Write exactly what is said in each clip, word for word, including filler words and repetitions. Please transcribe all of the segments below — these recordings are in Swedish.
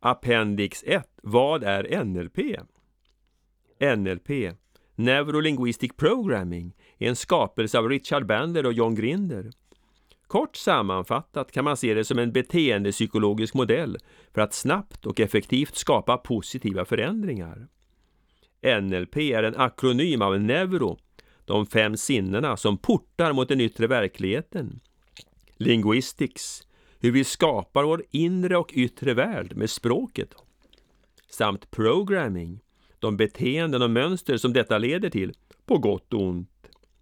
Appendix ett. Vad är N L P? N L P, Neurolinguistic Programming, är en skapelse av Richard Bandler och John Grinder. Kort sammanfattat kan man se det som en beteendepsykologisk modell för att snabbt och effektivt skapa positiva förändringar. N L P är en akronym av neuro, de fem sinnena som portar mot den yttre verkligheten. Linguistics, hur vi skapar vår inre och yttre värld med språket. Samt programming, de beteenden och mönster som detta leder till, på gott och ont.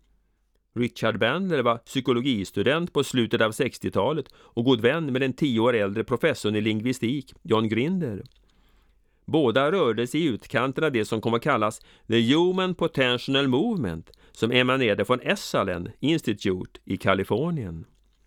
Richard Bandler var psykologistudent på slutet av sextiotalet och god vän med den tio år äldre professorn i lingvistik, John Grinder. Båda rörde sig i utkanten av det som kommer att kallas The Human Potential Movement, som emanerade från Esalen Institute i Kalifornien.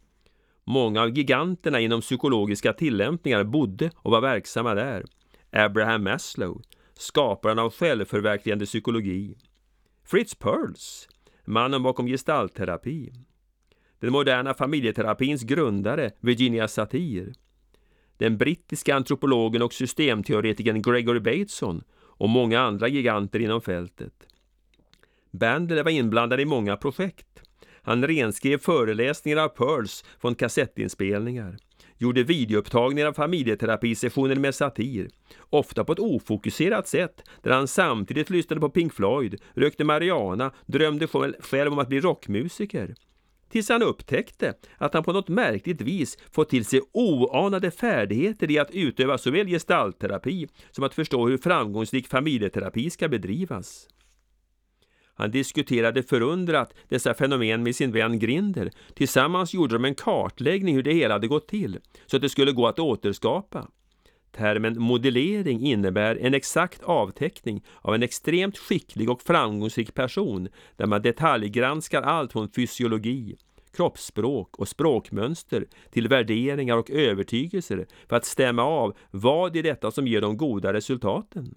Många av giganterna inom psykologiska tillämpningar bodde och var verksamma där. Abraham Maslow, skaparen av självförverkligande psykologi. Fritz Perls, mannen bakom gestaltterapi. Den moderna familjeterapins grundare, Virginia Satir. Den brittiska antropologen och systemteoretikern Gregory Bateson och många andra giganter inom fältet. Bandler var inblandad i många projekt. Han renskrev föreläsningar av Pearls från kassettinspelningar. Gjorde videoupptagningar av familjeterapisessioner med satir. Ofta på ett ofokuserat sätt där han samtidigt lyssnade på Pink Floyd, rökte marijuana, drömde själv om att bli rockmusiker. Tills han upptäckte att han på något märkligt vis fått till sig oanade färdigheter i att utöva såväl gestaltterapi som att förstå hur framgångsrik familjeterapi ska bedrivas. Han diskuterade förundrat dessa fenomen med sin vän Grinder. Tillsammans gjorde de en kartläggning hur det hela hade gått till, så att det skulle gå att återskapa. Termen modellering innebär en exakt avteckning av en extremt skicklig och framgångsrik person, där man detaljgranskar allt från fysiologi, kroppsspråk och språkmönster till värderingar och övertygelser för att stämma av vad är detta som ger de goda resultaten.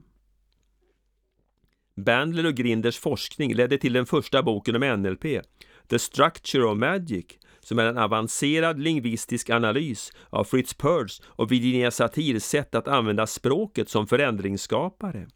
Bandler och Grinders forskning ledde till den första boken om N L P, The Structure of Magic, som är en avancerad lingvistisk analys av Fritz Perls och Virginia Satirs sätt att använda språket som förändringsskapare.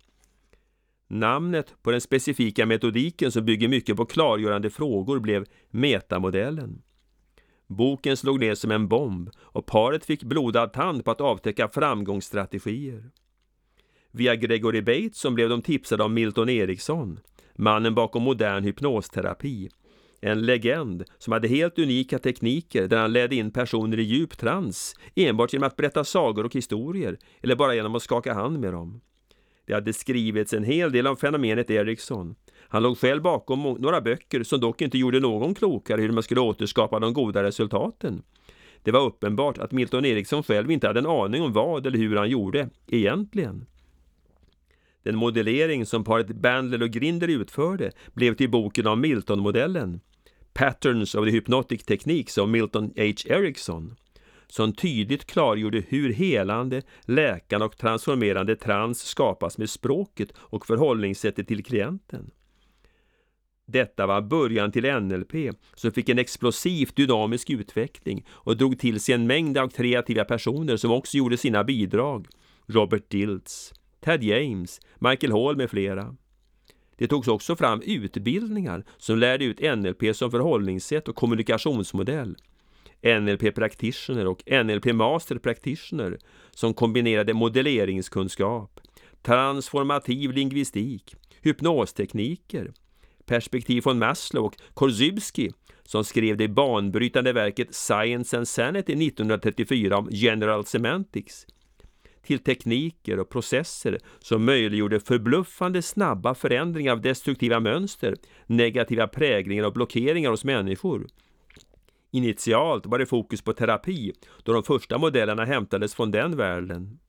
Namnet på den specifika metodiken som bygger mycket på klargörande frågor blev metamodellen. Boken slog ner som en bomb och paret fick blodad tand på att avtäcka framgångsstrategier. Via Gregory Bates som blev de tipsade av Milton Erickson, mannen bakom modern hypnosterapi. En legend som hade helt unika tekniker där han ledde in personer i djup trans enbart genom att berätta sagor och historier eller bara genom att skaka hand med dem. Det hade skrivits en hel del om fenomenet Erickson. Han låg själv bakom några böcker som dock inte gjorde någon klokare hur man skulle återskapa de goda resultaten. Det var uppenbart att Milton Erickson själv inte hade en aning om vad eller hur han gjorde egentligen. Den modellering som paret Bandler och Grinder utförde blev till boken om Milton-modellen, Patterns of the Hypnotic Techniques av Milton H. Erickson, som tydligt klargjorde hur helande, läkande och transformerande trans skapas med språket och förhållningssättet till klienten. Detta var början till N L P, som fick en explosivt dynamisk utveckling och drog till sig en mängd av kreativa personer som också gjorde sina bidrag. Robert Dilts, Ted James, Michael Hall med flera. Det togs också fram utbildningar som lärde ut N L P som förhållningssätt och kommunikationsmodell. N L P Practitioner och N L P Master Practitioner som kombinerade modelleringskunskap, transformativ lingvistik, hypnostekniker, perspektiv från Maslow och Korzybski som skrev det banbrytande verket Science and Sanity nittonhundratrettiofyra om General Semantics, till tekniker och processer som möjliggjorde förbluffande snabba förändringar av destruktiva mönster, negativa präglingar och blockeringar hos människor. Initialt var det fokus på terapi, då de första modellerna hämtades från den världen.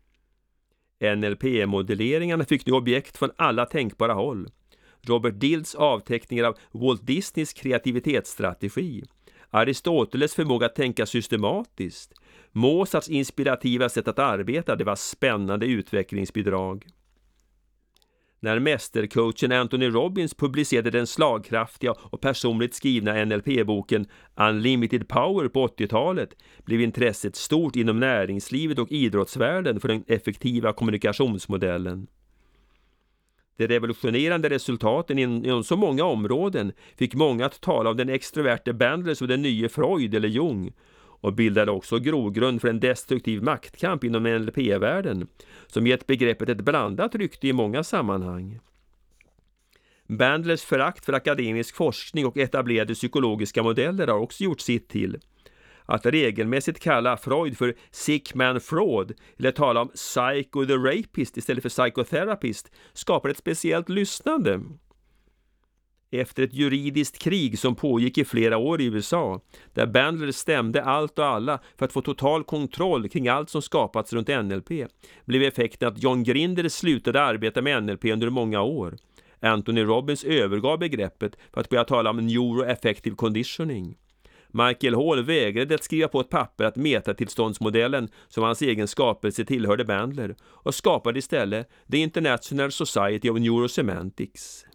N L P-modelleringarna fick nu objekt från alla tänkbara håll. Robert Dilts avteckningar av Walt Disneys kreativitetsstrategi, Aristoteles förmåga att tänka systematiskt, Mozarts inspirativa sätt att arbeta, det var spännande utvecklingsbidrag. När mästercoachen Anthony Robbins publicerade den slagkraftiga och personligt skrivna N L P-boken Unlimited Power på åttiotalet blev intresset stort inom näringslivet och idrottsvärlden för den effektiva kommunikationsmodellen. De revolutionerande resultaten inom så många områden fick många att tala om den extroverte Bandler som den nya Freud eller Jung, och bildade också grogrund för en destruktiv maktkamp inom N L P-världen som gett begreppet ett blandat rykte i många sammanhang. Bandlers förakt för akademisk forskning och etablerade psykologiska modeller har också gjort sitt till. Att regelmässigt kalla Freud för sick man fraud eller tala om psycho the rapist istället för psychotherapist skapar ett speciellt lyssnande. Efter ett juridiskt krig som pågick i flera år i U S A, där Bandler stämde allt och alla för att få total kontroll kring allt som skapats runt N L P, blev effekten att John Grinder slutade arbeta med N L P under många år. Anthony Robbins övergav begreppet för att börja tala om neuroaffective conditioning. Michael Hall vägrade att skriva på ett papper att metatillståndsmodellen som hans egen skapelse tillhörde Bandler och skapade istället The International Society of Neurosemantics.